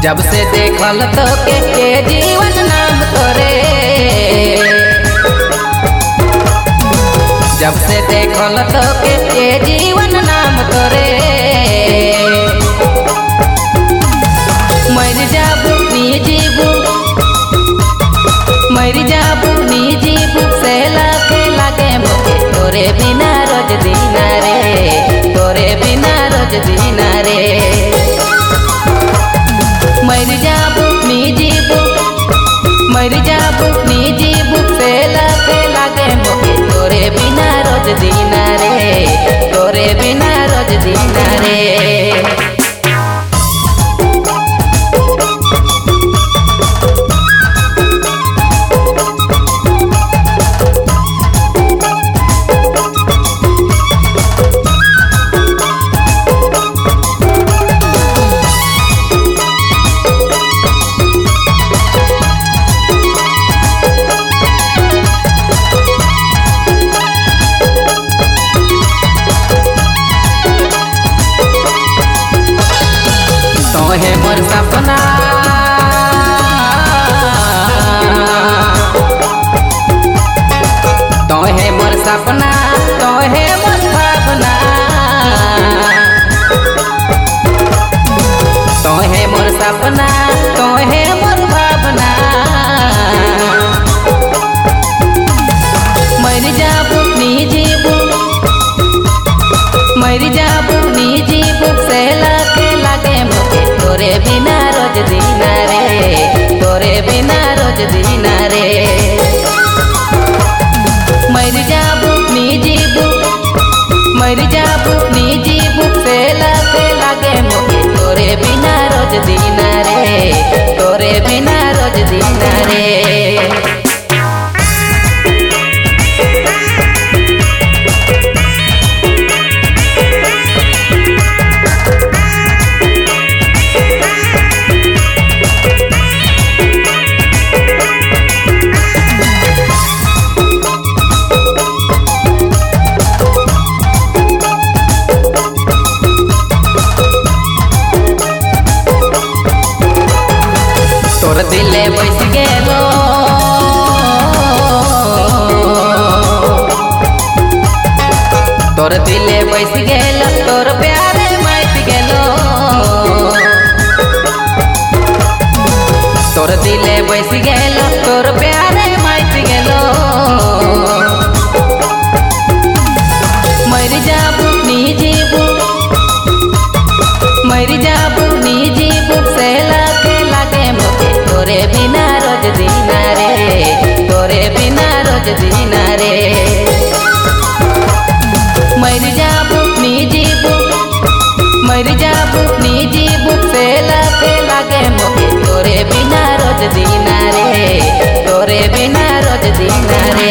जब से देखल तो के जीवन नाम तोरे, जब से देखल तो के जीवन नाम तोरे। मर जाबू नी जीबू, मर जाबू नी जीबू से लागे मोके तोरे बिना रोज दीना रे, तोरे बिना रोज दीना रे। मर जाबू नी जीबू, मर जाबू नी जीबू से लागे मोके तोरे बिना रोज दीना रे, तोरे बिना रोज दीना रे। तोहे मोर सपना, तोहे मोर सपना, तोहे मोर भावना, तोहे मोर सपना, तोहे मोर भावना। मर जाबू नी जीबू, मर जाबू नी जीबू से लागे मोके तोरे बिना रोज दीना रे, तोरे बिना रोज दीना रे। मर जाबू नी जीबू, मर जाबू नी जीबू से लागे मोके तोरे बिना रोज दीना रे, तोरे बिना रोज दीना रे। तोर दिले बैस गेलो, तोर दिले बैस गेलो, तोर प्यारे माइत गेलो। तोर दिले बैस गेलो, तोर प्यारे माइत गेलो। मर जाबू नी जीबू, मर जाबू नी जीबू से लागे मोके तोरे बिना रोज दीना रे, तोरे बिना रोज दीना रे। मर जाबू नी जीबू, मर जाबू नी जीबू से लागे मोके तोरे बिना रोज दीना रे, तोरे बिना रोज दीना रे।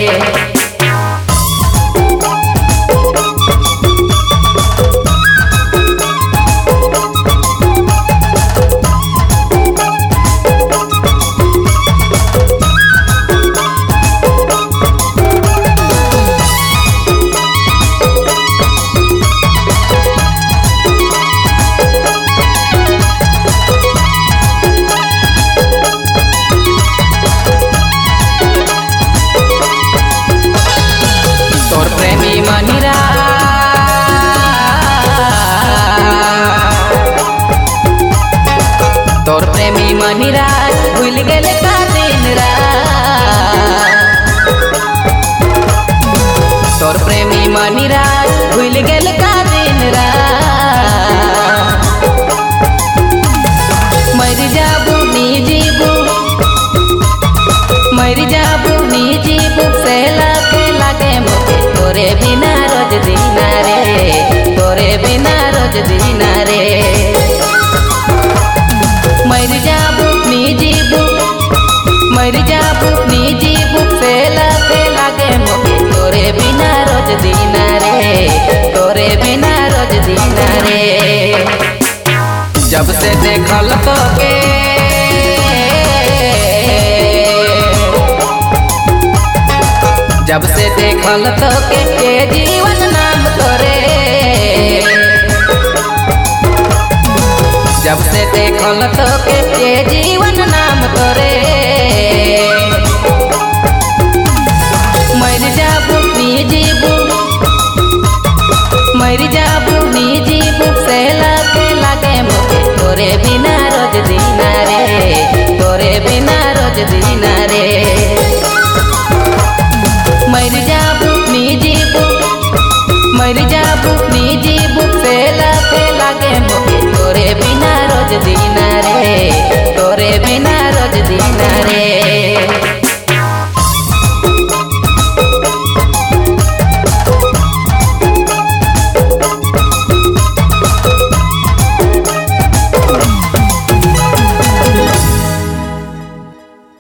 तोर प्रेमी मनिरा, तोर प्रेमी मनिरा भूल गेल का दिन रात। तोर प्रेमी मनिरा भूल गेल का दिन रात। मर जाबू नी जीबू, मर जाबू नी जीबू से लागे मोके तोरे बिना रोज दीना रे, तोरे बिना रोज दीना रे। मर जाबू नी जीबू, मर जाबू नी जीबू से लागे मोके तोरे बिना रोज दीना रे, तोरे बिना रोज दीना रे। जब से देखल तो के, जब से देखल तो के जीवन नाम तोरे, जब से देखल तो के ये जीवन नाम तोरे मर जाबू नी जीबू मर जाबू नी जीबू सेला के लागे मोके तोरे बिना रोज दीना रे तोरे बिना रोज दीना रे मर जाबू नी जीबू मर जाबू नी जीबू सेला के लागे मोके तोरे बिना रोज दीना